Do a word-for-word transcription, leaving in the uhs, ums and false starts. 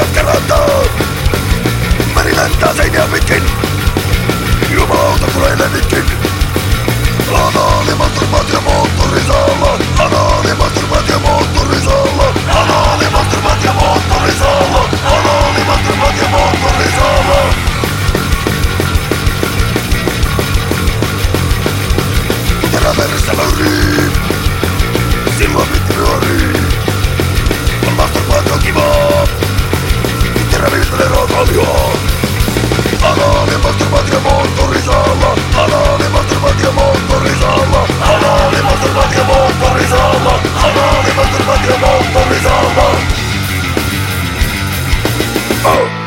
Rantaa! Meri lentää seiniä pitkin! Jumalauta kureilee nytkin! Anaali masturbaatio moottorisaalla! Anaali masturbaatio moottorisaalla! Anaali masturbaatio moottorisaalla! Anaali masturbaatio moottorisaalla! Teräveressä löyrii! Silloin pitki pyörii! On masturbaatio kivaa! Teräviltelee raakaljaa! Anaali masturbaatio moottorisaalla! Anaali masturbaatio moottorisaalla! Anaali masturbaatio moottorisaalla! Anaali masturbaatio moottorisaalla! Oh!